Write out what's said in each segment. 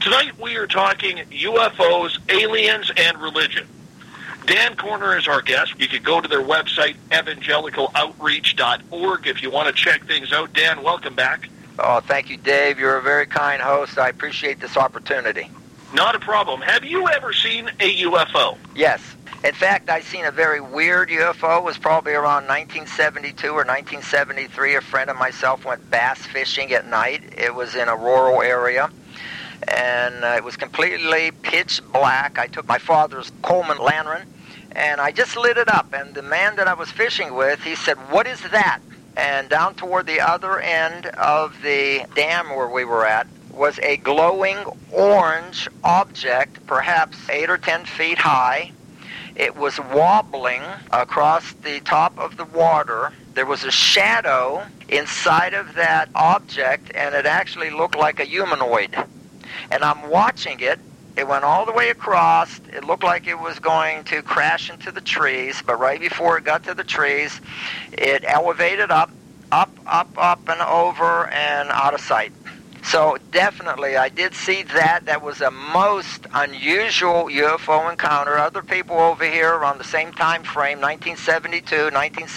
Tonight we are talking UFOs, aliens, and religion. Dan Corner is our guest. You can go to their website, evangelicaloutreach.org, if you want to check things out. Dan, welcome back. Oh, thank you, Dave. You're a very kind host. I appreciate this opportunity. Not a problem. Have you ever seen a UFO? Yes. In fact, I seen a very weird UFO. It was probably around 1972 or 1973. A friend of myself went bass fishing at night. It was in a rural area, and it was completely pitch black. I took my father's Coleman lantern, and I just lit it up. And the man that I was fishing with, he said, "What is that?" And down toward the other end of the dam where we were at was a glowing orange object, perhaps 8 or 10 feet high. It was wobbling across the top of the water. There was a shadow inside of that object, and it actually looked like a humanoid. And I'm watching it. It went all the way across. It looked like it was going to crash into the trees, but right before it got to the trees, it elevated up, and over, and out of sight. So definitely, I did see that. That was a most unusual UFO encounter. Other people over here around the same time frame, 1972,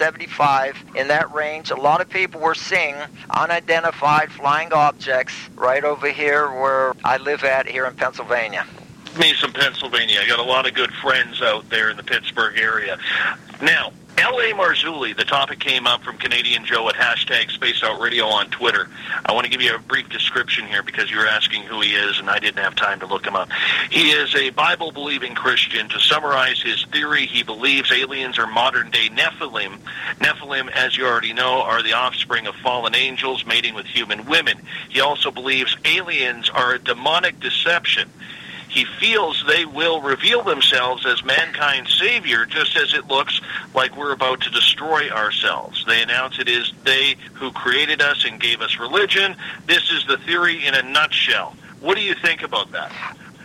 1975, in that range, a lot of people were seeing unidentified flying objects right over here where I live at here in Pennsylvania. Me, some Pennsylvania. I got a lot of good friends out there in the Pittsburgh area. Now, L.A. Marzulli, the topic came up from Canadian Joe at hashtag Space Out Radio on Twitter. I want to give you a brief description here because you're asking who he is, and I didn't have time to look him up. He is a Bible-believing Christian. To summarize his theory, he believes aliens are modern-day Nephilim. Nephilim, as you already know, are the offspring of fallen angels mating with human women. He also believes aliens are a demonic deception. He feels they will reveal themselves as mankind's savior, just as it looks like we're about to destroy ourselves. They announce it is they who created us and gave us religion. This is the theory in a nutshell. What do you think about that?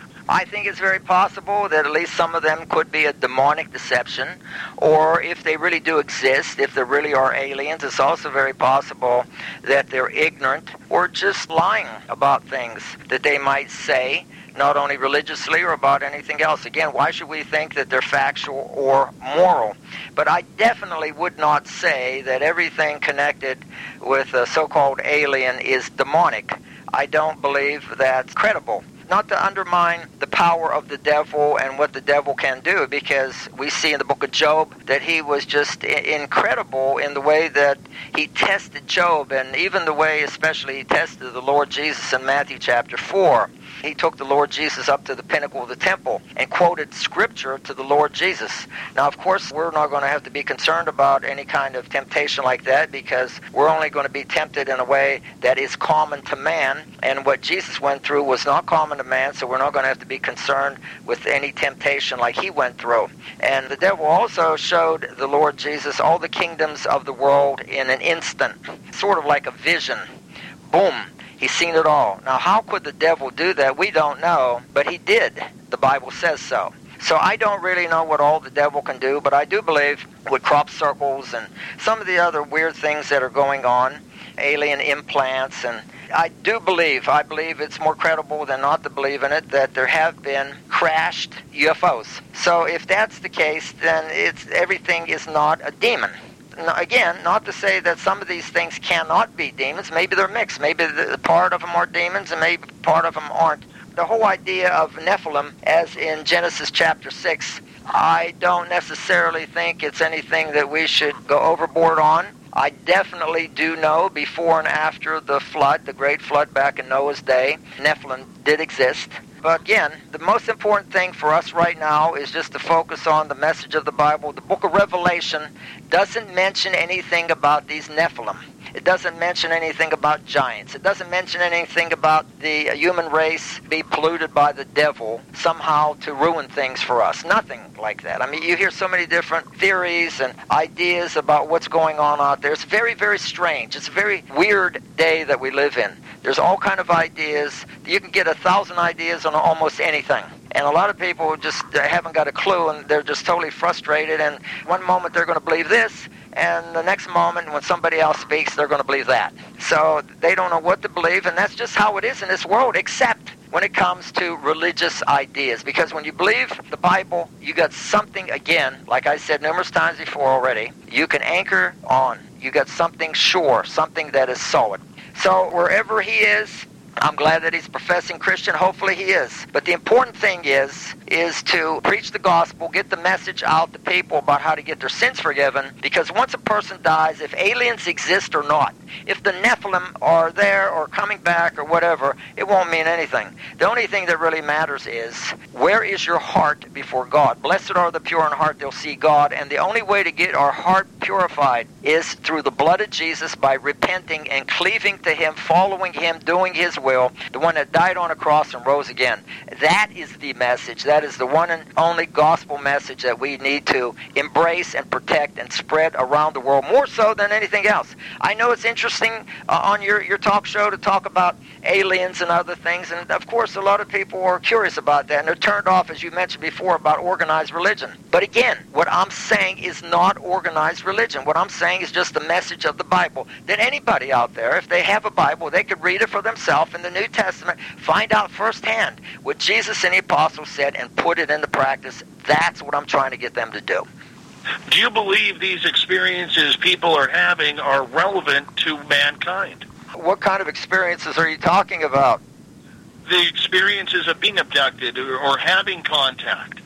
I think it's very possible that at least some of them could be a demonic deception, or if they really do exist, if there really are aliens, it's also very possible that they're ignorant or just lying about things that they might say, not only religiously or about anything else. Again, why should we think that they're factual or moral? But I definitely would not say that everything connected with a so-called alien is demonic. I don't believe that's credible. Not to undermine the power of the devil and what the devil can do, because we see in the book of Job that he was just incredible in the way that he tested Job, and even the way especially he tested the Lord Jesus in Matthew chapter 4. He took the Lord Jesus up to the pinnacle of the temple and quoted Scripture to the Lord Jesus. Now, of course, we're not going to have to be concerned about any kind of temptation like that, because we're only going to be tempted in a way that is common to man, and what Jesus went through was not common to man, so we're not going to have to be concerned with any temptation like he went through. And the devil also showed the Lord Jesus all the kingdoms of the world in an instant, sort of like a vision. Boom. He's seen it all. Now, how could the devil do that? We don't know, but he did. The Bible says so. So I don't really know what all the devil can do, but I do believe with crop circles and some of the other weird things that are going on, alien implants, and I believe it's more credible than not to believe in it, that there have been crashed UFOs. So if that's the case, then everything is not a demon. Again, not to say that some of these things cannot be demons. Maybe they're mixed. Maybe part of them are demons and maybe part of them aren't. The whole idea of Nephilim, as in Genesis chapter 6, I don't necessarily think it's anything that we should go overboard on. I definitely do know before and after the flood, the great flood back in Noah's day, Nephilim did exist. But again, the most important thing for us right now is just to focus on the message of the Bible. The book of Revelation doesn't mention anything about these Nephilim. It doesn't mention anything about giants. It doesn't mention anything about the human race be polluted by the devil somehow to ruin things for us. Nothing like that. I mean, you hear so many different theories and ideas about what's going on out there. It's very, very strange. It's a very weird day that we live in. There's all kind of ideas. You can get 1,000 ideas on almost anything. And a lot of people just haven't got a clue, and they're just totally frustrated. And one moment they're going to believe this, and the next moment when somebody else speaks, they're going to believe that. So they don't know what to believe, and that's just how it is in this world, except when it comes to religious ideas. Because when you believe the Bible, you got something, again, like I said numerous times before already, you can anchor on. You got something sure, something that is solid. So wherever he is, I'm glad that he's a professing Christian. Hopefully he is. But the important thing is to preach the gospel, get the message out to people about how to get their sins forgiven. Because once a person dies, if aliens exist or not, if the Nephilim are there or coming back or whatever, it won't mean anything. The only thing that really matters is, where is your heart before God? Blessed are the pure in heart, they'll see God. And the only way to get our heart purified is through the blood of Jesus, by repenting and cleaving to him, following him, doing his will, the one that died on a cross and rose again. That is the message. That is the one and only gospel message that we need to embrace and protect and spread around the world, more so than anything else. I know it's interesting on your talk show to talk about aliens and other things, and of course a lot of people are curious about that, and they're turned off, as you mentioned before, about organized religion. But again, what I'm saying is not organized religion. What I'm saying is just the message of the Bible, that anybody out there, if they have a Bible, they could read it for themselves in the New Testament, find out firsthand what Jesus and the apostles said, and put it into practice. That's what I'm trying to get them to do. Do you believe these experiences people are having are relevant to mankind? What kind of experiences are you talking about? The experiences of being abducted or having contact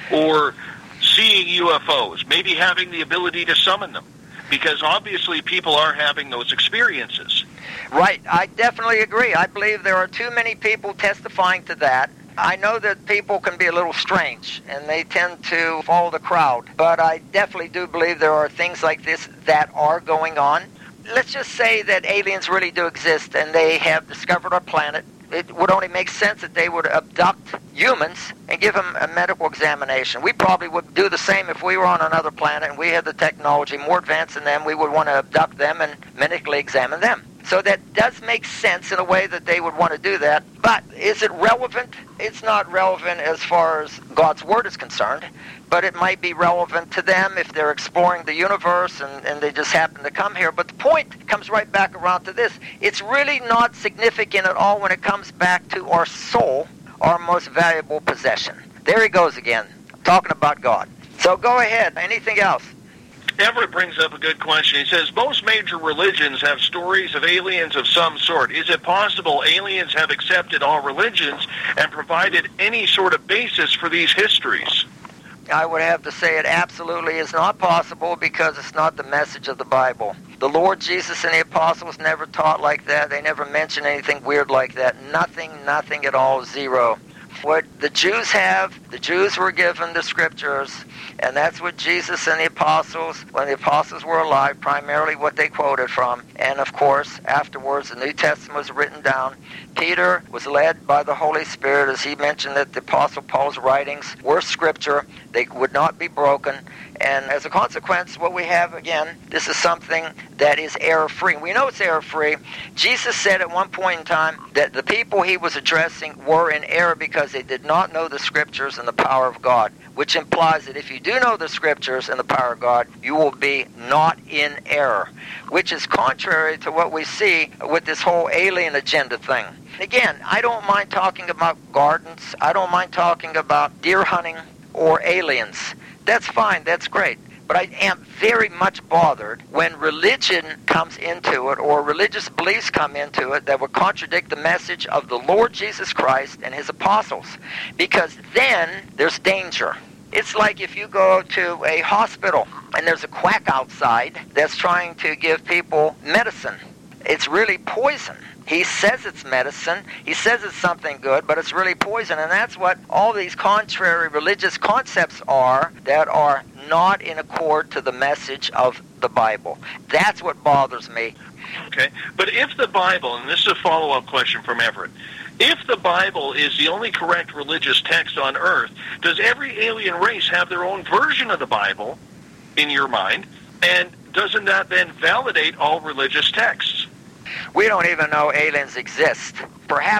or seeing UFOs, maybe having the ability to summon them, because obviously people are having those experiences. Right. I definitely agree. I believe there are too many people testifying to that. I know that people can be a little strange, and they tend to follow the crowd, but I definitely do believe there are things like this that are going on. Let's just say that aliens really do exist, and they have discovered our planet. It would only make sense that they would abduct humans and give them a medical examination. We probably would do the same if we were on another planet and we had the technology more advanced than them. We would want to abduct them and medically examine them. So that does make sense in a way that they would want to do that. But is it relevant? It's not relevant as far as God's Word is concerned, but it might be relevant to them if they're exploring the universe and they just happen to come here. But the point comes right back around to this. It's really not significant at all when it comes back to our soul, our most valuable possession. There he goes again, talking about God. So go ahead. Anything else? Everett brings up a good question. He says, most major religions have stories of aliens of some sort. Is it possible aliens have accepted all religions and provided any sort of basis for these histories? I would have to say it absolutely is not possible, because it's not the message of the Bible. The Lord Jesus and the apostles never taught like that. They never mentioned anything weird like that. Nothing at all, zero. What the Jews have, the Jews were given the scriptures, and that's what Jesus and the apostles, when the apostles were alive, primarily what they quoted from. And of course, afterwards, the New Testament was written down. Peter was led by the Holy Spirit, as he mentioned that the Apostle Paul's writings were scripture. They would not be broken. And as a consequence, what we have, again, this is something that is error-free. We know it's error-free. Jesus said at one point in time that the people he was addressing were in error because they did not know the Scriptures and the power of God, which implies that if you do know the Scriptures and the power of God, you will be not in error, which is contrary to what we see with this whole alien agenda thing. Again, I don't mind talking about gardens. I don't mind talking about deer hunting or aliens. That's fine. That's great. But I am very much bothered when religion comes into it, or religious beliefs come into it, that would contradict the message of the Lord Jesus Christ and his apostles. Because then there's danger. It's like if you go to a hospital and there's a quack outside that's trying to give people medicine. It's really poison. He says it's medicine. He says it's something good, but it's really poison. And that's what all these contrary religious concepts are that are not in accord to the message of the Bible. That's what bothers me. Okay. But if the Bible, and this is a follow-up question from Everett, if the Bible is the only correct religious text on earth, does every alien race have their own version of the Bible, in your mind? And doesn't that then validate all religious texts? We don't even know aliens exist. Perhaps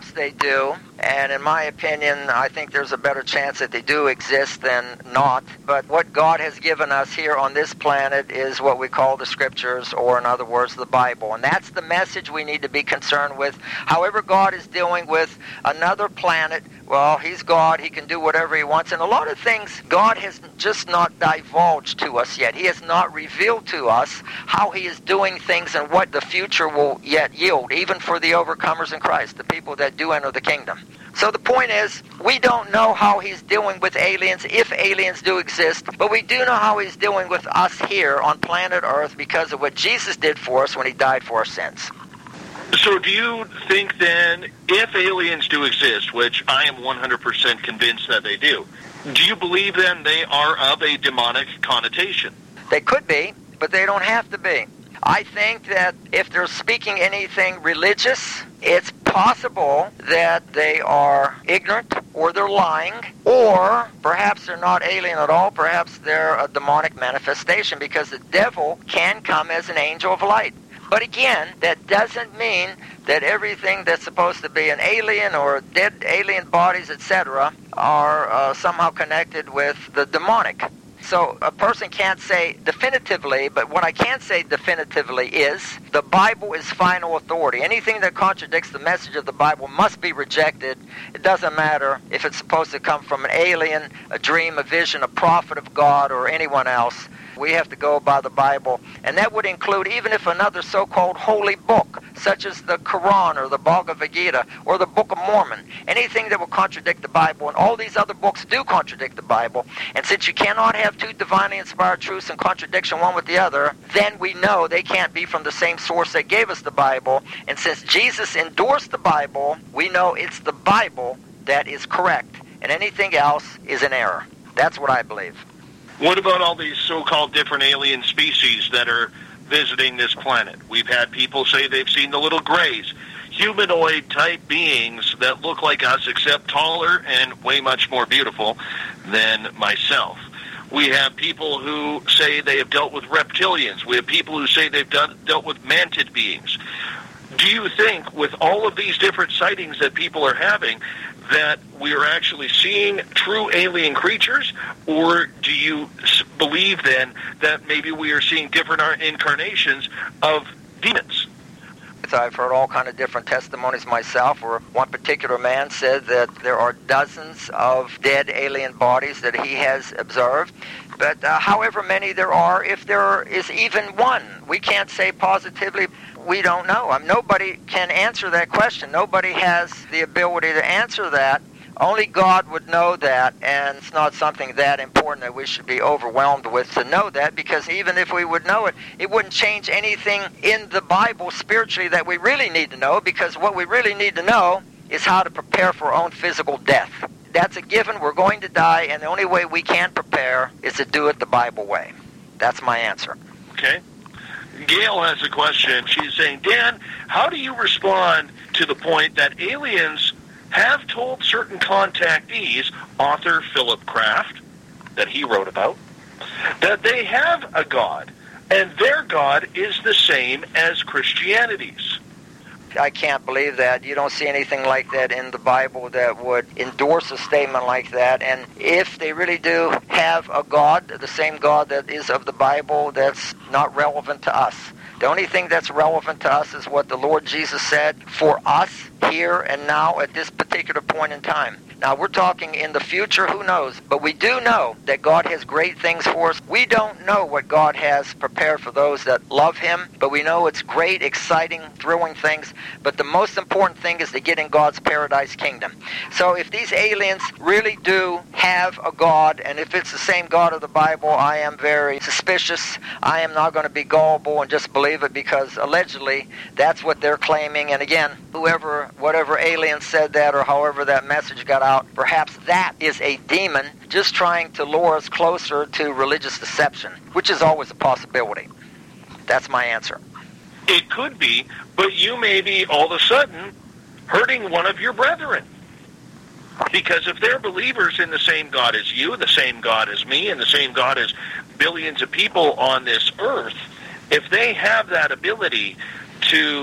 Perhaps they do, and in my opinion, I think there's a better chance that they do exist than not. But what God has given us here on this planet is what we call the Scriptures, or in other words, the Bible. And that's the message we need to be concerned with. However God is dealing with another planet, well, He's God. He can do whatever He wants. And a lot of things God has just not divulged to us yet. He has not revealed to us how He is doing things and what the future will yet yield, even for the overcomers in Christ, the people that do enter the kingdom. So the point is, we don't know how He's dealing with aliens, if aliens do exist, but we do know how He's dealing with us here on planet Earth because of what Jesus did for us when He died for our sins. So do you think then, if aliens do exist, which I am 100% convinced that they do you believe then they are of a demonic connotation? They could be, but they don't have to be. I think that if they're speaking anything religious, it's possible that they are ignorant, or they're lying, or perhaps they're not alien at all. Perhaps they're a demonic manifestation, because the devil can come as an angel of light. But again, that doesn't mean that everything that's supposed to be an alien or dead alien bodies, etc., are somehow connected with the demonic. So a person can't say definitively, but what I can say definitively is the Bible is final authority. Anything that contradicts the message of the Bible must be rejected. It doesn't matter if it's supposed to come from an alien, a dream, a vision, a prophet of God, or anyone else. We have to go by the Bible, and that would include even if another so-called holy book, such as the Quran or the Bhagavad Gita or the Book of Mormon, anything that will contradict the Bible, and all these other books do contradict the Bible. And since you cannot have two divinely inspired truths in contradiction one with the other, then we know they can't be from the same source that gave us the Bible. And since Jesus endorsed the Bible, we know it's the Bible that is correct, and anything else is an error. That's what I believe. What about all these so-called different alien species that are visiting this planet? We've had people say they've seen the little grays, humanoid-type beings that look like us except taller and way much more beautiful than myself. We have people who say they have dealt with reptilians. We have people who say they've dealt with mantid beings. Do you think, with all of these different sightings that people are having, that we are actually seeing true alien creatures, or do you believe then that maybe we are seeing different incarnations of demons? I've heard all kind of different testimonies myself, where one particular man said that there are dozens of dead alien bodies that he has observed. But however many there are, if there is even one, we can't say positively. We don't know. Nobody can answer that question. Nobody has the ability to answer that. Only God would know that, and it's not something that important that we should be overwhelmed with to know that, because even if we would know it, it wouldn't change anything in the Bible spiritually that we really need to know, because what we really need to know is how to prepare for our own physical death. That's a given. We're going to die, and the only way we can prepare is to do it the Bible way. That's my answer. Okay. Gail has a question. She's saying, Dan, how do you respond to the point that aliens have told certain contactees, author Philip Kraft, that he wrote about, that they have a God, and their God is the same as Christianity's? I can't believe that. You don't see anything like that in the Bible that would endorse a statement like that. And if they really do have a God, the same God that is of the Bible, that's not relevant to us. The only thing that's relevant to us is what the Lord Jesus said for us here and now at this particular point in time. Now, we're talking in the future, who knows? But we do know that God has great things for us. We don't know what God has prepared for those that love Him, but we know it's great, exciting, thrilling things. But the most important thing is to get in God's paradise kingdom. So if these aliens really do have a God, and if it's the same God of the Bible, I am very suspicious. I am not going to be gullible and just believe it, because allegedly that's what they're claiming. And again, whatever alien said that, or however that message got out, perhaps that is a demon just trying to lure us closer to religious deception, which is always a possibility. That's my answer. It could be, but you may be all of a sudden hurting one of your brethren. Because if they're believers in the same God as you, the same God as me, and the same God as billions of people on this earth, if they have that ability to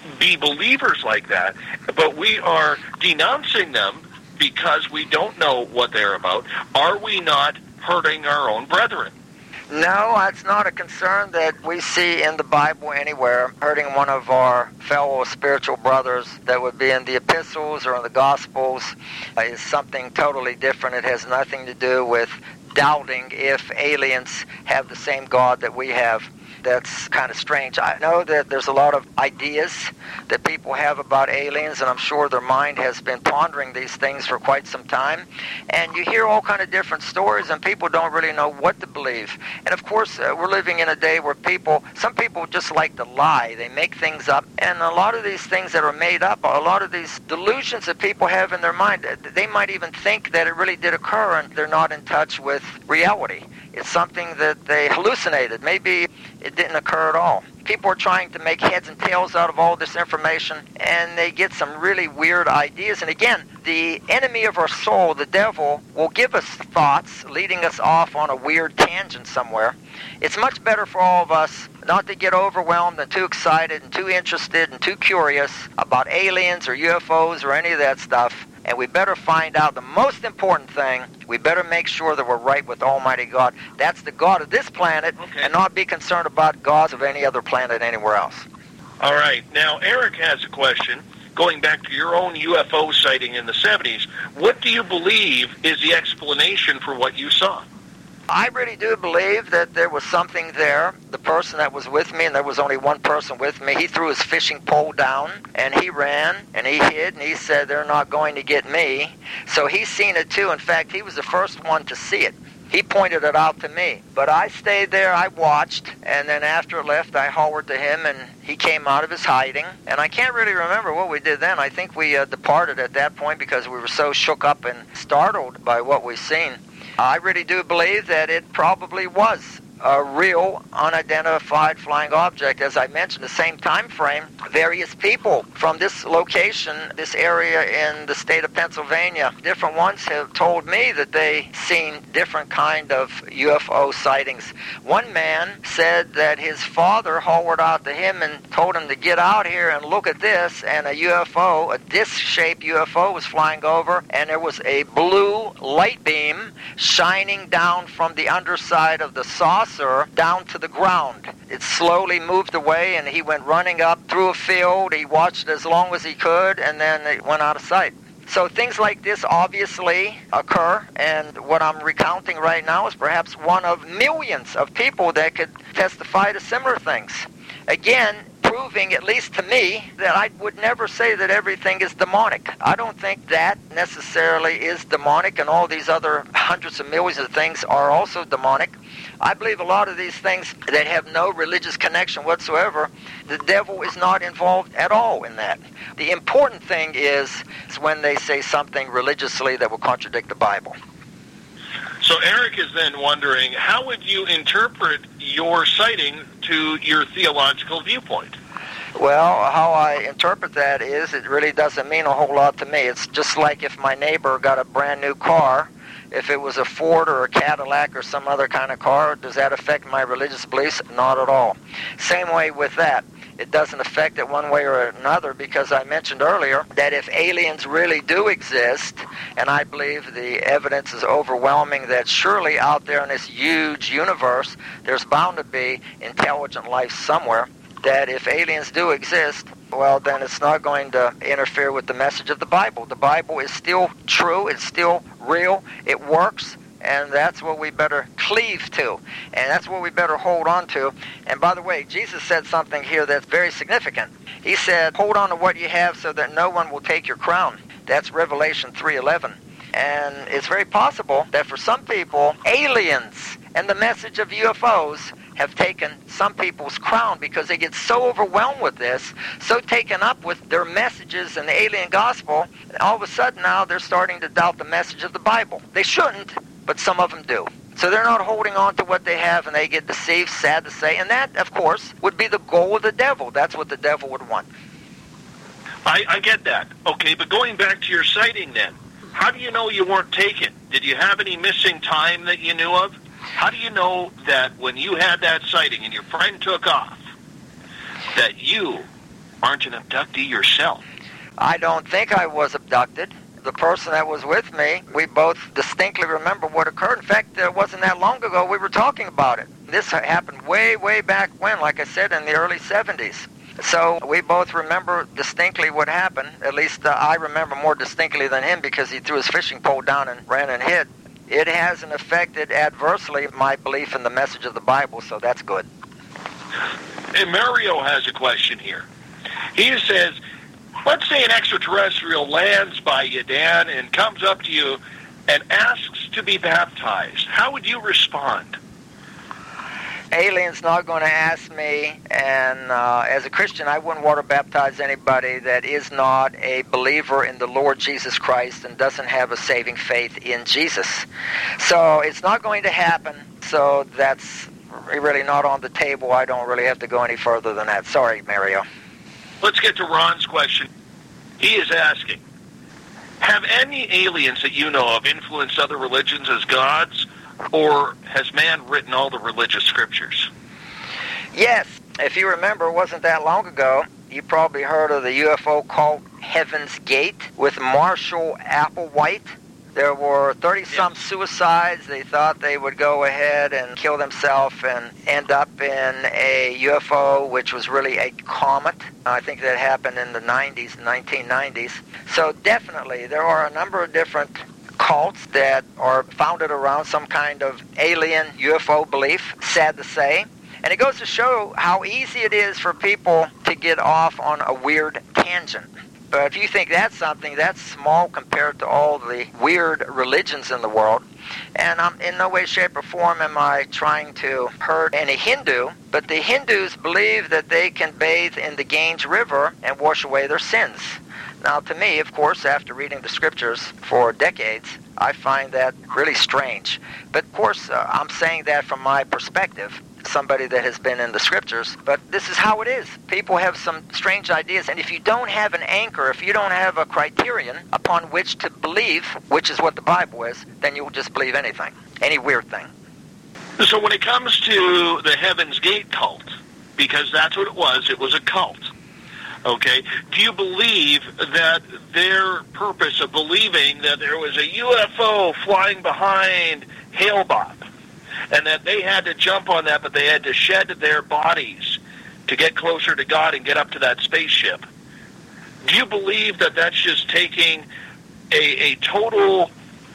be believers like that, but we are denouncing them because we don't know what they're about. Are we not hurting our own brethren? No, that's not a concern that we see in the Bible anywhere. Hurting one of our fellow spiritual brothers that would be in the epistles or in the Gospels is something totally different. It has nothing to do with doubting if aliens have the same God that we have. That's kind of strange. I know that there's a lot of ideas that people have about aliens, and I'm sure their mind has been pondering these things for quite some time. And you hear all kind of different stories, and people don't really know what to believe. And of course, we're living in a day where some people just like to lie. They make things up. And a lot of these things that are made up, a lot of these delusions that people have in their mind, they might even think that it really did occur, and they're not in touch with reality. It's something that they hallucinated. Maybe it didn't occur at all. People are trying to make heads and tails out of all this information, and they get some really weird ideas. And again, the enemy of our soul, the devil, will give us thoughts leading us off on a weird tangent somewhere. It's much better for all of us not to get overwhelmed and too excited and too interested and too curious about aliens or UFOs or any of that stuff. And we better find out the most important thing. We better make sure that we're right with Almighty God. That's the God of this planet, and not be concerned about gods of any other planet anywhere else. All right. Now, Eric has a question. Going back to your own UFO sighting in the 70s, what do you believe is the explanation for what you saw? I really do believe that there was something there. The person that was with me, and there was only one person with me, he threw his fishing pole down, and he ran, and he hid, and he said, "They're not going to get me." So he's seen it too. In fact, he was the first one to see it. He pointed it out to me. But I stayed there, I watched, and then after it left, I hollered to him, and he came out of his hiding. And I can't really remember what we did then. I think we departed at that point because we were so shook up and startled by what we seen. I really do believe that it probably was a real unidentified flying object. As I mentioned, the same time frame, various people from this location, this area in the state of Pennsylvania, different ones have told me that they seen different kind of UFO sightings. One man said that his father hollered out to him and told him to get out here and look at this, and a UFO, a disc-shaped UFO was flying over, and there was a blue light beam shining down from the underside of the saucer down to the ground. It slowly moved away, and he went running up through a field. He watched as long as he could, and then it went out of sight. So things like this obviously occur, and what I'm recounting right now is perhaps one of millions of people that could testify to similar things. Again, proving, at least to me, that I would never say that everything is demonic. I don't think that necessarily is demonic, and all these other hundreds of millions of things are also demonic. I believe a lot of these things that have no religious connection whatsoever, the devil is not involved at all in that. The important thing is when they say something religiously that will contradict the Bible. So Eric is then wondering, how would you interpret your sighting to your theological viewpoint? Well, how I interpret that is it really doesn't mean a whole lot to me. It's just like if my neighbor got a brand new car. If it was a Ford or a Cadillac or some other kind of car, does that affect my religious beliefs? Not at all. Same way with that. It doesn't affect it one way or another, because I mentioned earlier that if aliens really do exist, and I believe the evidence is overwhelming that surely out there in this huge universe there's bound to be intelligent life somewhere, that if aliens do exist, well, then it's not going to interfere with the message of the Bible. The Bible is still true, it's still real, it works, and that's what we better cleave to, and that's what we better hold on to. And by the way, Jesus said something here that's very significant. He said, hold on to what you have so that no one will take your crown. That's Revelation 3:11. And it's very possible that for some people, aliens and the message of UFOs have taken some people's crown, because they get so overwhelmed with this, so taken up with their messages and the alien gospel, all of a sudden now they're starting to doubt the message of the Bible. They shouldn't, but some of them do. So they're not holding on to what they have, and they get deceived, sad to say. And that, of course, would be the goal of the devil. That's what the devil would want. I get that. Okay, but going back to your sighting then, how do you know you weren't taken? Did you have any missing time that you knew of? How do you know that when you had that sighting and your friend took off, that you aren't an abductee yourself. I don't think I was abducted. The person that was with me, we both distinctly remember what occurred. In fact, it wasn't that long ago we were talking about it. This happened way, way back when, like I said, in the early 70s. So we both remember distinctly what happened. At least I remember more distinctly than him because he threw his fishing pole down and ran and hid. It hasn't affected adversely my belief in the message of the Bible, so that's good. And Mario has a question here. He says, let's say an extraterrestrial lands by you, Dan, and comes up to you and asks to be baptized. How would you respond? Alien's not going to ask me, and as a Christian, I wouldn't want to baptize anybody that is not a believer in the Lord Jesus Christ and doesn't have a saving faith in Jesus. So it's not going to happen, so that's really not on the table. I don't really have to go any further than that. Sorry, Mario. Let's get to Ron's question. He is asking, have any aliens that you know of influenced other religions as gods, or has man written all the religious scriptures? Yes. If you remember, it wasn't that long ago, you probably heard of the UFO cult Heaven's Gate with Marshall Applewhite. There were 30-some suicides. They thought they would go ahead and kill themselves and end up in a UFO, which was really a comet. I think that happened in the 90s, 1990s. So definitely, there are a number of different cults that are founded around some kind of alien UFO belief, sad to say. And it goes to show how easy it is for people to get off on a weird tangent. But if you think that's something, that's small compared to all the weird religions in the world. And in no way, shape, or form am I trying to hurt any Hindu, but the Hindus believe that they can bathe in the Ganges River and wash away their sins. Now, to me, of course, after reading the scriptures for decades, I find that really strange. But, of course, I'm saying that from my perspective, somebody that has been in the scriptures, but this is how it is. People have some strange ideas, and if you don't have an anchor, if you don't have a criterion upon which to believe, which is what the Bible is, then you'll just believe anything, any weird thing. So when it comes to the Heaven's Gate cult, because that's what it was a cult, okay, do you believe that their purpose of believing that there was a UFO flying behind Hale-Bopp, and that they had to jump on that, but they had to shed their bodies to get closer to God and get up to that spaceship? Do you believe that that's just taking a total,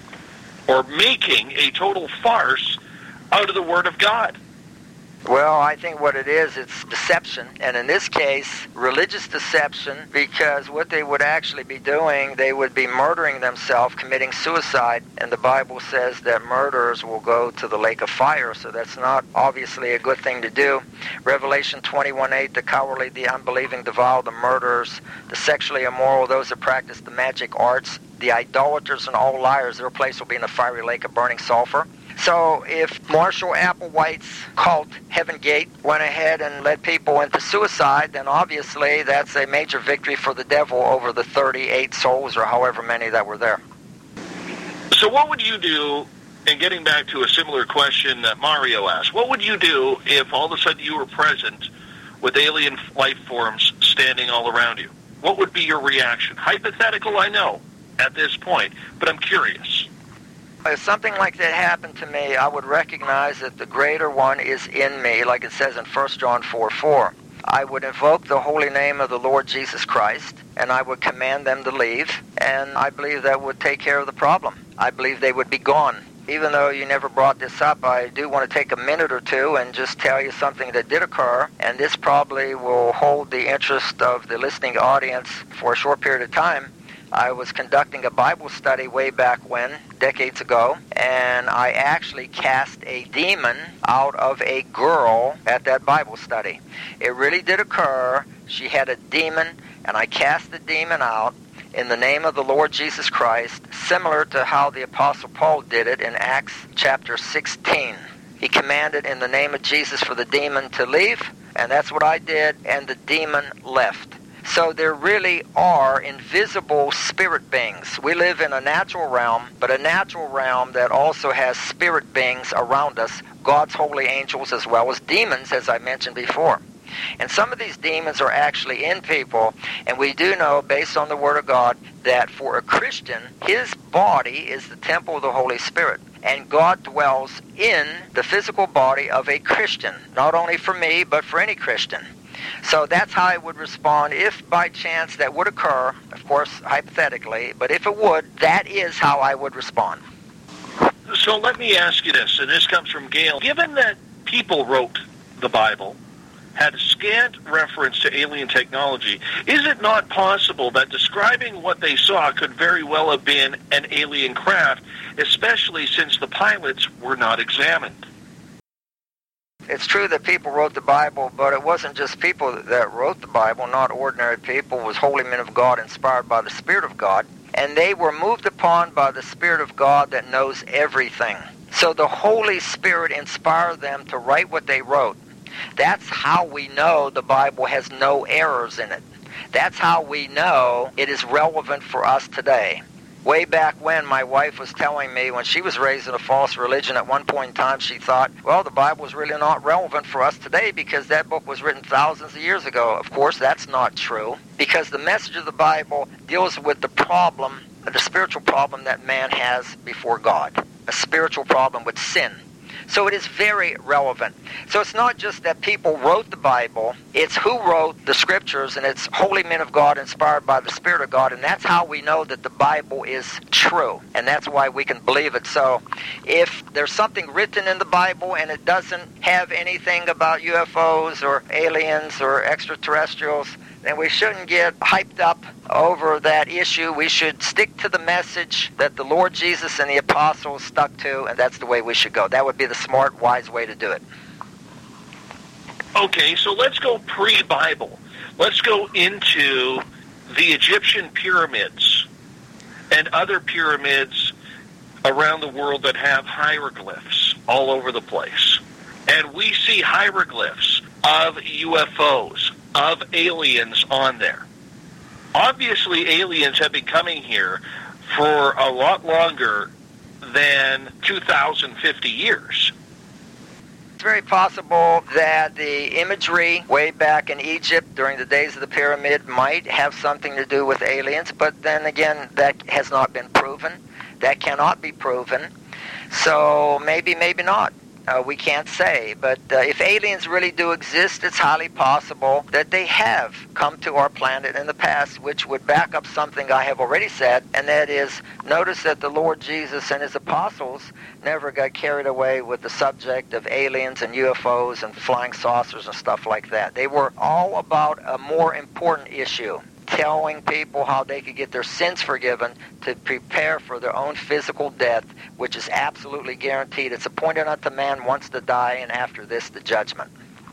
or making a total farce out of the Word of God? Well, I think what it is, it's deception, and in this case, religious deception, because what they would actually be doing, they would be murdering themselves, committing suicide, and the Bible says that murderers will go to the lake of fire, so that's not obviously a good thing to do. Revelation 21:8, the cowardly, the unbelieving, the vile, the murderers, the sexually immoral, those that practice the magic arts, the idolaters and all liars, their place will be in the fiery lake of burning sulfur. So if Marshall Applewhite's cult, Heaven Gate, went ahead and led people into suicide, then obviously that's a major victory for the devil over the 38 souls or however many that were there. So what would you do, and getting back to a similar question that Mario asked, what would you do if all of a sudden you were present with alien life forms standing all around you? What would be your reaction? Hypothetical, I know, at this point, but I'm curious. If something like that happened to me, I would recognize that the greater one is in me, like it says in 1 John 4:4. I would invoke the holy name of the Lord Jesus Christ, and I would command them to leave, and I believe that would take care of the problem. I believe they would be gone. Even though you never brought this up, I do want to take a minute or two and just tell you something that did occur, and this probably will hold the interest of the listening audience for a short period of time. I was conducting a Bible study way back when, decades ago, and I actually cast a demon out of a girl at that Bible study. It really did occur. She had a demon, and I cast the demon out in the name of the Lord Jesus Christ, similar to how the Apostle Paul did it in Acts chapter 16. He commanded in the name of Jesus for the demon to leave, and that's what I did, and the demon left. So there really are invisible spirit beings. We live in a natural realm, but a natural realm that also has spirit beings around us, God's holy angels as well as demons, as I mentioned before. And some of these demons are actually in people, and we do know, based on the Word of God, that for a Christian, his body is the temple of the Holy Spirit. And God dwells in the physical body of a Christian, not only for me, but for any Christian. So that's how I would respond if by chance that would occur, of course, hypothetically, but if it would, that is how I would respond. So let me ask you this, and this comes from Gail. Given that people wrote the Bible, had a scant reference to alien technology, is it not possible that describing what they saw could very well have been an alien craft, especially since the pilots were not examined? It's true that people wrote the Bible, but it wasn't just people that wrote the Bible, not ordinary people. It was holy men of God inspired by the Spirit of God, and they were moved upon by the Spirit of God that knows everything. So the Holy Spirit inspired them to write what they wrote. That's how we know the Bible has no errors in it. That's how we know it is relevant for us today. Way back when, my wife was telling me when she was raised in a false religion, at one point in time she thought, well, the Bible is really not relevant for us today because that book was written thousands of years ago. Of course, that's not true, because the message of the Bible deals with the problem, the spiritual problem that man has before God, a spiritual problem with sin. So it is very relevant. So it's not just that people wrote the Bible, it's who wrote the Scriptures, and it's holy men of God inspired by the Spirit of God, and that's how we know that the Bible is true, and that's why we can believe it. So if there's something written in the Bible and it doesn't have anything about UFOs or aliens or extraterrestrials, then we shouldn't get hyped up over that issue. We should stick to the message that the Lord Jesus and the apostles stuck to, and that's the way we should go. That would be the smart, wise way to do it. Okay, so let's go pre-Bible. Let's go into the Egyptian pyramids and other pyramids around the world that have hieroglyphs all over the place. And we see hieroglyphs of UFOs, of aliens on there. Obviously, aliens have been coming here for a lot longer than 2,050 years. It's very possible that the imagery way back in Egypt during the days of the pyramid might have something to do with aliens, but then again, that has not been proven. That cannot be proven. So maybe, maybe not. We can't say, but if aliens really do exist, it's highly possible that they have come to our planet in the past, which would back up something I have already said, and that is, notice that the Lord Jesus and his apostles never got carried away with the subject of aliens and UFOs and flying saucers and stuff like that. They were all about a more important issue, telling people how they could get their sins forgiven to prepare for their own physical death, which is absolutely guaranteed. It's appointed unto man once to die, and after this, the judgment.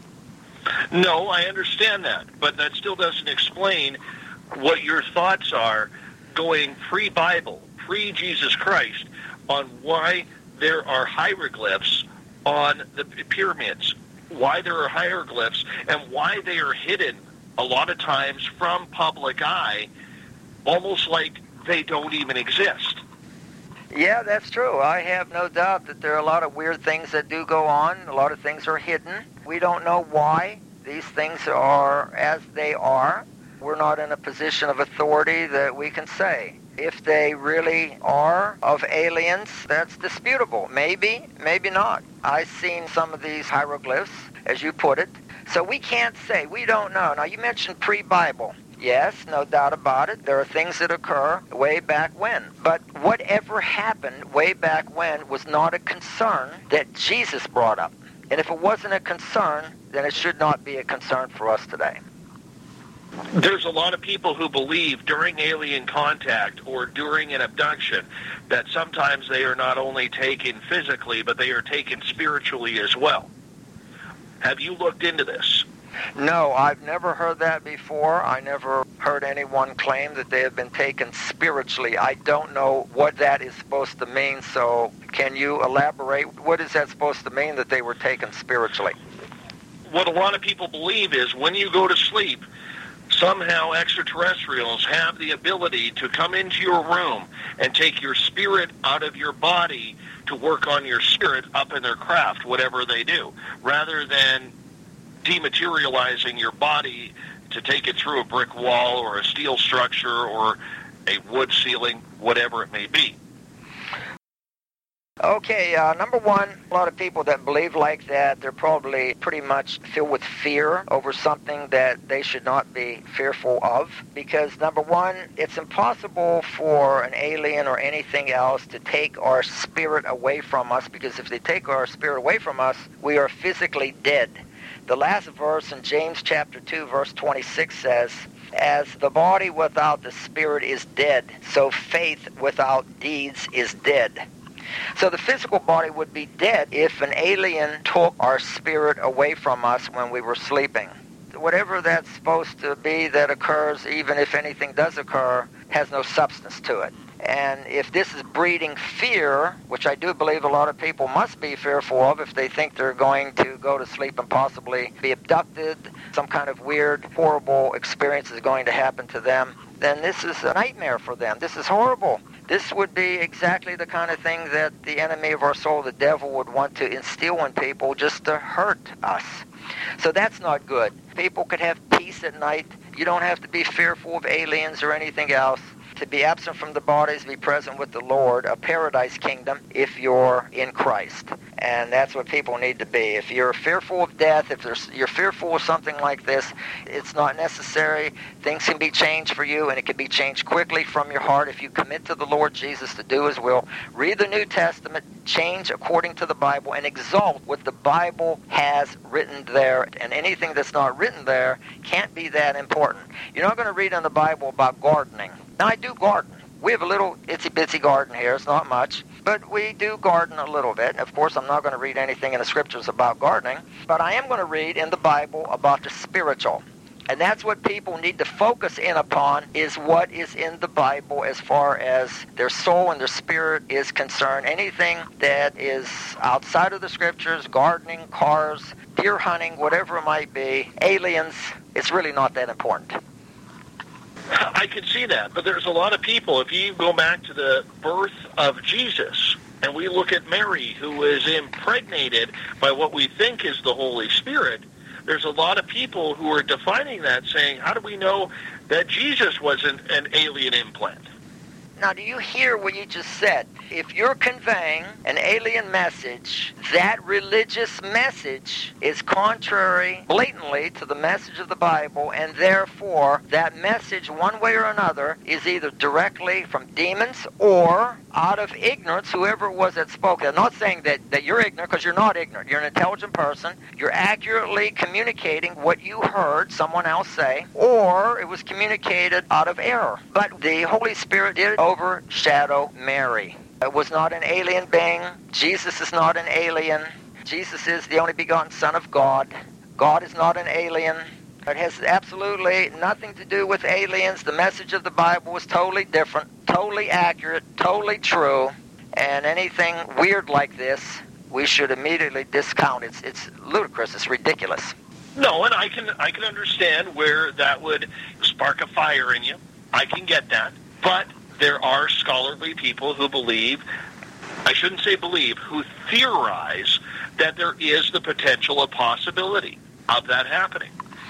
No, I understand that, but that still doesn't explain what your thoughts are going pre-Bible, pre-Jesus Christ, on why there are hieroglyphs on the pyramids, why there are hieroglyphs, and why they are hidden a lot of times from public eye, almost like they don't even exist. Yeah, that's true. I have no doubt that there are a lot of weird things that do go on. A lot of things are hidden. We don't know why these things are as they are. We're not in a position of authority that we can say. If they really are of aliens, that's disputable. Maybe, maybe not. I've seen some of these hieroglyphs, as you put it. So we can't say. We don't know. Now, you mentioned pre-Bible. Yes, no doubt about it. There are things that occur way back when. But whatever happened way back when was not a concern that Jesus brought up. And if it wasn't a concern, then it should not be a concern for us today. There's a lot of people who believe during alien contact or during an abduction that sometimes they are not only taken physically, but they are taken spiritually as well. Have you looked into this? No, I've never heard that before. I never heard anyone claim that they have been taken spiritually. I don't know what that is supposed to mean, so can you elaborate? What is that supposed to mean, that they were taken spiritually? What a lot of people believe is when you go to sleep, somehow extraterrestrials have the ability to come into your room and take your spirit out of your body to work on your spirit up in their craft, whatever they do, rather than dematerializing your body to take it through a brick wall or a steel structure or a wood ceiling, whatever it may be. Okay, number one, a lot of people that believe like that, they're probably pretty much filled with fear over something that they should not be fearful of. Because number one, it's impossible for an alien or anything else to take our spirit away from us, because if they take our spirit away from us, we are physically dead. The last verse in James chapter 2, verse 26 says, "As the body without the spirit is dead, so faith without deeds is dead." So the physical body would be dead if an alien took our spirit away from us when we were sleeping. Whatever that's supposed to be that occurs, even if anything does occur, has no substance to it. And if this is breeding fear, which I do believe a lot of people must be fearful of if they think they're going to go to sleep and possibly be abducted, some kind of weird, horrible experience is going to happen to them, then this is a nightmare for them. This is horrible. This would be exactly the kind of thing that the enemy of our soul, the devil, would want to instill in people just to hurt us. So that's not good. People could have peace at night. You don't have to be fearful of aliens or anything else. To be absent from the bodies, be present with the Lord, a paradise kingdom, if you're in Christ. And that's what people need to be. If you're fearful of death, if you're fearful of something like this, it's not necessary. Things can be changed for you, and it can be changed quickly from your heart if you commit to the Lord Jesus to do His will. Read the New Testament, change according to the Bible, and exalt what the Bible has written there. And anything that's not written there can't be that important. You're not going to read in the Bible about gardening. Now, I do garden. We have a little itsy-bitsy garden here. It's not much, but we do garden a little bit. Of course, I'm not going to read anything in the Scriptures about gardening, but I am going to read in the Bible about the spiritual. And that's what people need to focus in upon, is what is in the Bible as far as their soul and their spirit is concerned. Anything that is outside of the Scriptures, gardening, cars, deer hunting, whatever it might be, aliens, it's really not that important. I can see that, but there's a lot of people, if you go back to the birth of Jesus, and we look at Mary, who is impregnated by what we think is the Holy Spirit, there's a lot of people who are defining that, saying, how do we know that Jesus wasn't an alien implant? Now, do you hear what you just said? If you're conveying an alien message, that religious message is contrary blatantly to the message of the Bible, and therefore that message, one way or another, is either directly from demons or out of ignorance, whoever it was that spoke. I'm not saying that you're ignorant, because you're not ignorant. You're an intelligent person. You're accurately communicating what you heard someone else say, or it was communicated out of error. But the Holy Spirit did overshadow Mary. It was not an alien being. Jesus is not an alien. Jesus is the only begotten Son of God. God is not an alien. It has absolutely nothing to do with aliens. The message of the Bible is totally different, totally accurate, totally true. And anything weird like this, we should immediately discount. It's ludicrous. It's ridiculous. No, and I can understand where that would spark a fire in you. I can get that. But there are scholarly people who believe, I shouldn't say believe, who theorize that there is the potential, a possibility of that happening.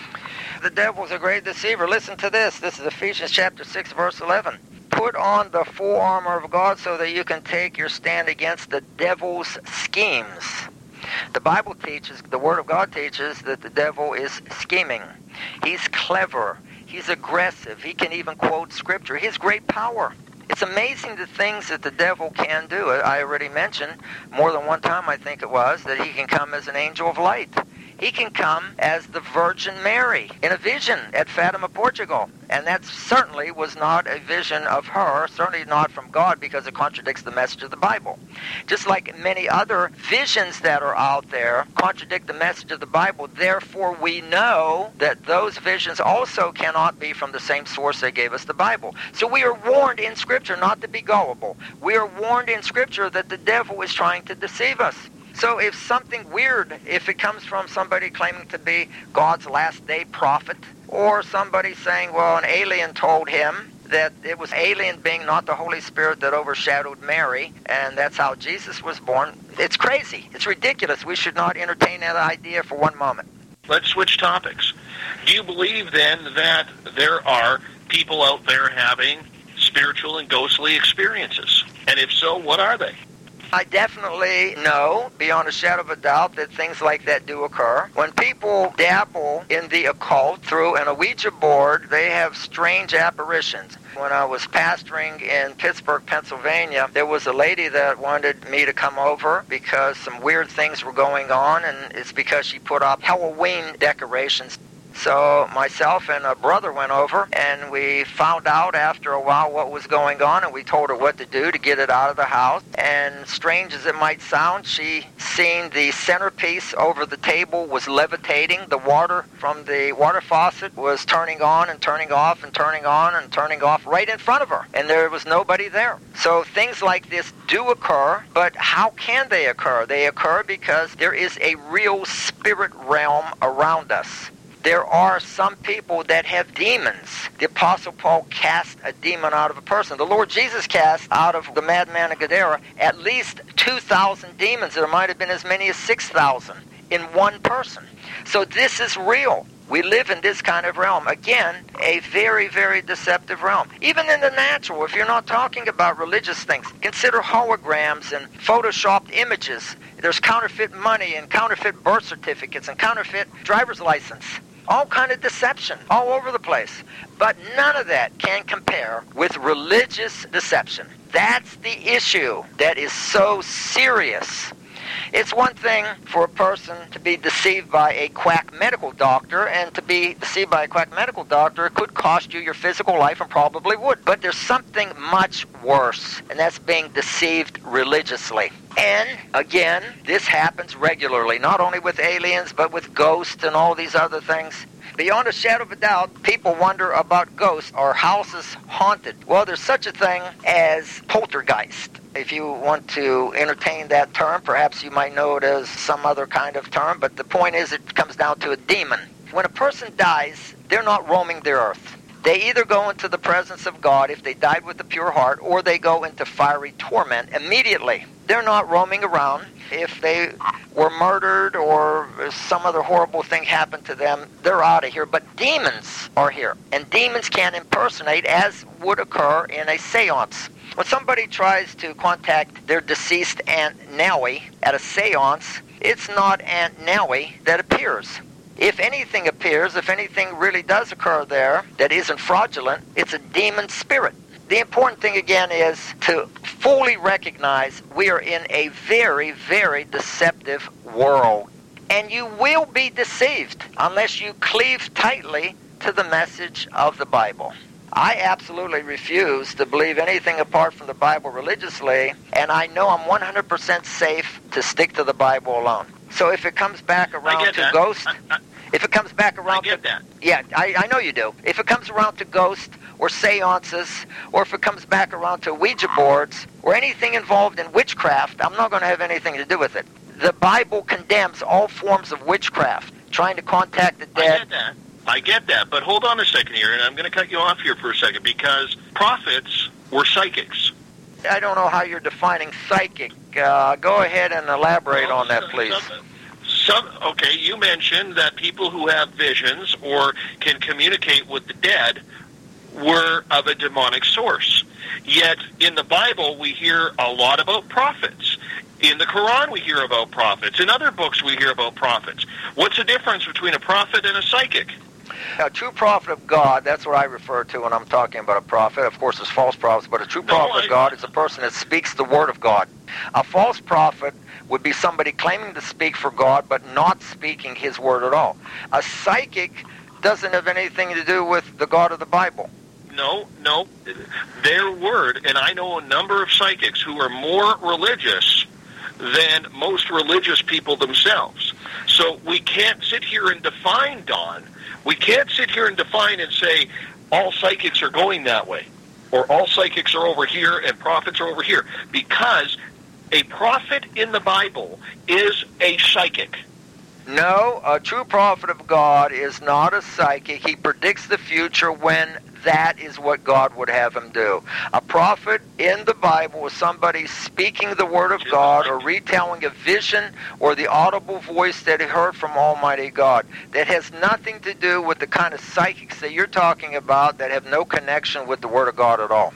The devil's a great deceiver. Listen to this. This is Ephesians chapter 6, verse 11. Put on the full armor of God so that you can take your stand against the devil's schemes. The Bible teaches, the Word of God teaches, that the devil is scheming. He's clever. He's aggressive. He can even quote Scripture. He has great power. It's amazing the things that the devil can do. I already mentioned more than one time, I think it was, that he can come as an angel of light. He can come as the Virgin Mary in a vision at Fatima, Portugal. And that certainly was not a vision of her, certainly not from God, because it contradicts the message of the Bible. Just like many other visions that are out there contradict the message of the Bible, therefore we know that those visions also cannot be from the same source that gave us the Bible. So we are warned in Scripture not to be gullible. We are warned in Scripture that the devil is trying to deceive us. So if something weird, if it comes from somebody claiming to be God's last day prophet, or somebody saying, well, an alien told him that it was alien being, not the Holy Spirit, that overshadowed Mary, and that's how Jesus was born, it's crazy. It's ridiculous. We should not entertain that idea for one moment. Let's switch topics. Do you believe then that there are people out there having spiritual and ghostly experiences? And if so, what are they? I definitely know, beyond a shadow of a doubt, that things like that do occur. When people dabble in the occult through an Ouija board, they have strange apparitions. When I was pastoring in Pittsburgh, Pennsylvania, there was a lady that wanted me to come over because some weird things were going on, and it's because she put up Halloween decorations. So myself and a brother went over, and we found out after a while what was going on, and we told her what to do to get it out of the house. And strange as it might sound, she seen the centerpiece over the table was levitating. The water from the water faucet was turning on and turning off and turning on and turning off right in front of her, and there was nobody there. So things like this do occur, but how can they occur? They occur because there is a real spirit realm around us. There are some people that have demons. The Apostle Paul cast a demon out of a person. The Lord Jesus cast out of the madman of Gadara at least 2,000 demons. There might have been as many as 6,000 in one person. So this is real. We live in this kind of realm. Again, a very, very deceptive realm. Even in the natural, if you're not talking about religious things, consider holograms and photoshopped images. There's counterfeit money and counterfeit birth certificates and counterfeit driver's license. All kind of deception all over the place. But none of that can compare with religious deception. That's the issue that is so serious. It's one thing for a person to be deceived by a quack medical doctor, and to be deceived by a quack medical doctor could cost you your physical life, and probably would. But there's something much worse, and that's being deceived religiously. And, again, this happens regularly, not only with aliens, but with ghosts and all these other things. Beyond a shadow of a doubt, people wonder about ghosts or houses haunted. Well, there's such a thing as poltergeist. If you want to entertain that term, perhaps you might know it as some other kind of term, but the point is it comes down to a demon. When a person dies, they're not roaming the earth. They either go into the presence of God if they died with a pure heart, or they go into fiery torment immediately. They're not roaming around. If they were murdered or some other horrible thing happened to them, they're out of here. But demons are here, and demons can impersonate, as would occur in a seance. When somebody tries to contact their deceased Aunt Nellie at a seance, it's not Aunt Nellie that appears. If anything appears, if anything really does occur there that isn't fraudulent, it's a demon spirit. The important thing, again, is to fully recognize we are in a very, very deceptive world. And you will be deceived unless you cleave tightly to the message of the Bible. I absolutely refuse to believe anything apart from the Bible religiously, and I know I'm 100% safe to stick to the Bible alone. So if it comes back around to ghost, if it comes back around I get to... that. Yeah, I know you do. If it comes around to ghost or seances, or if it comes back around to Ouija boards, or anything involved in witchcraft, I'm not going to have anything to do with it. The Bible condemns all forms of witchcraft, trying to contact the dead. I get that, but hold on a second here, and I'm going to cut you off here for a second, because prophets were psychics. I don't know how you're defining psychic. Go ahead and elaborate on that, please. Okay, you mentioned that people who have visions or can communicate with the dead were of a demonic source. Yet in the Bible we hear a lot about prophets. In the Quran we hear about prophets. In other books we hear about prophets. What's the difference between a prophet and a psychic? A true prophet of God, that's what I refer to when I'm talking about a prophet. Of course, there's false prophets, but a true prophet of God is a person that speaks the word of God. A false prophet would be somebody claiming to speak for God, but not speaking his word at all. A psychic doesn't have anything to do with the God of the Bible. No. Their word, and I know a number of psychics who are more religious than most religious people themselves. So we can't sit here and define, Don. We can't sit here and define and say all psychics are going that way, or all psychics are over here and prophets are over here, because a prophet in the Bible is a psychic. No, a true prophet of God is not a psychic. He predicts the future when that is what God would have him do. A prophet in the Bible is somebody speaking the word of God or retelling a vision or the audible voice that he heard from Almighty God. That has nothing to do with the kind of psychics that you're talking about that have no connection with the word of God at all.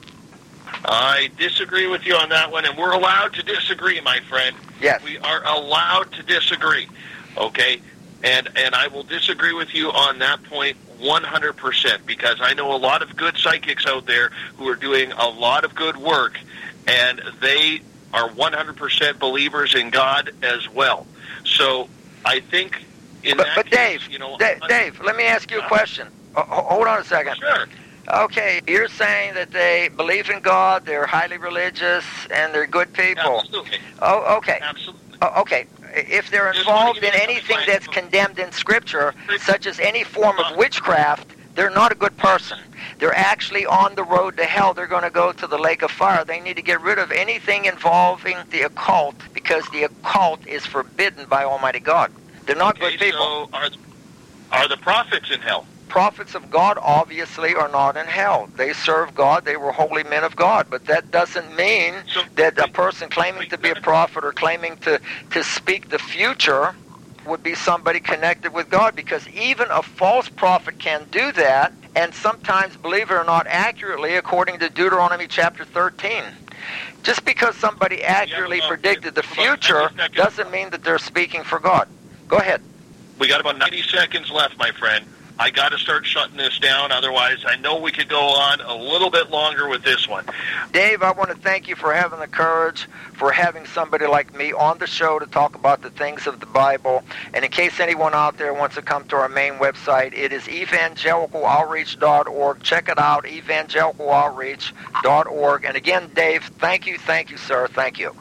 I disagree with you on that one, and we're allowed to disagree, my friend. Yes. We are allowed to disagree, okay? And I will disagree with you on that point 100%, because I know a lot of good psychics out there who are doing a lot of good work, and they are 100% believers in God as well. So I think in that but case, Dave, you know... Dave, let me ask you a question. Hold on a second. Sure. Okay, you're saying that they believe in God, they're highly religious, and they're good people. Absolutely. Oh, okay. Absolutely. Okay. If they're involved in anything that's condemned in Scripture, such as any form of witchcraft, they're not a good person. They're actually on the road to hell. They're going to go to the lake of fire. They need to get rid of anything involving the occult, because the occult is forbidden by Almighty God. They're not good people. So are the prophets in hell? Prophets of God obviously are not in hell. They serve God. They were holy men of God. But that doesn't mean that a person claiming to be a prophet or claiming to speak the future would be somebody connected with God, because even a false prophet can do that, and sometimes, believe it or not, accurately, according to Deuteronomy chapter 13. Just because somebody accurately predicted the future doesn't mean that they're speaking for God. Go ahead. We got about 90 seconds left, my friend. I got to start shutting this down. Otherwise, I know we could go on a little bit longer with this one. Dave, I want to thank you for having the courage, for having somebody like me on the show to talk about the things of the Bible. And in case anyone out there wants to come to our main website, it is evangelicaloutreach.org. Check it out, evangelicaloutreach.org. And again, Dave, thank you, sir. Thank you.